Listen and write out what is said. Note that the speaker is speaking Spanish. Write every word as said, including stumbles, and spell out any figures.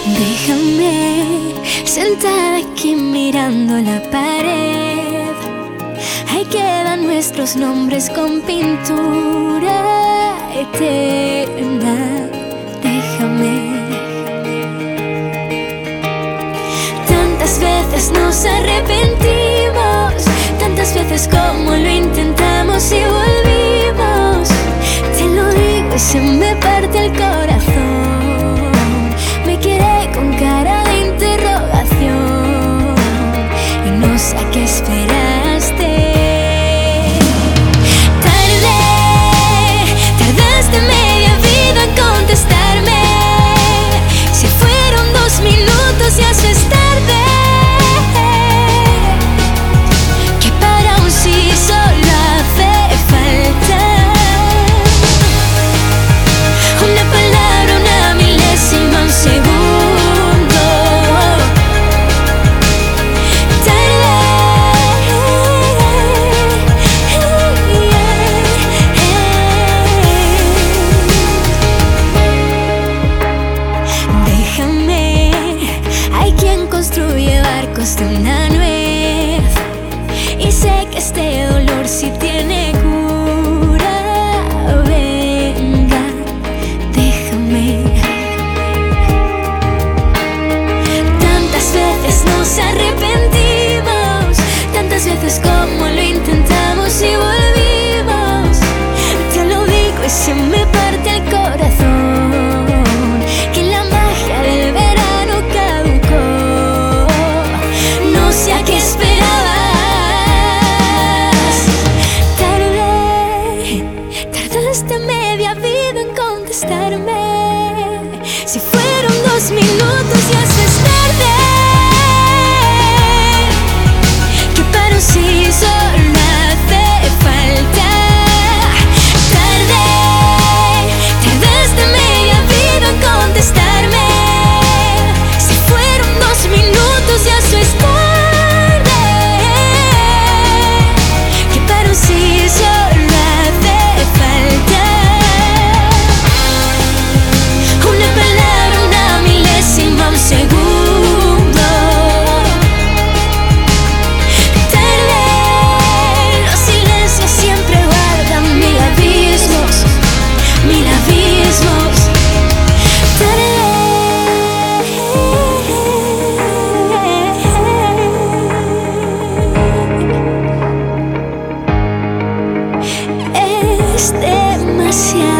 Déjame sentada aquí mirando la pared. Ahí quedan nuestros nombres con pintura eterna. Déjame. Tantas veces nos arrepentimos, tantas veces como lo intentamos y volvimos. Te lo digo y se me parte el corazón. Me quedé con cara de interrogación y no sé a qué esperaste. Tardé, tardaste media vida en contestarme. Si fueron dos minutos ya eso es tarde. Que para un sí solo hace falta una palabra, una milésima, un segundo. Déjame, hay quien construye barcos de una nuez y sé que este dolor sí tiene cura. Venga, déjame. Tantas veces nos arrepentimos, tantas veces como lo intentamos y volvimos. Te lo digo y se me parte el corazón, que la magia del verano caducó. No sé a qué esperabas. Tardé, tardaste media vida en contestarme. Si fueron dos minutos ya eso es tarde. Que para un sí solo hace falta. Tardé, tardaste media vida en contestarme. Si fueron dos minutos ya eso es tarde. Que para un sí solo hace falta una palabra, una milésima, un segundo. Tardé, los silencios siempre guardan mil abismos, mil abismos. Tardé, es demasiado.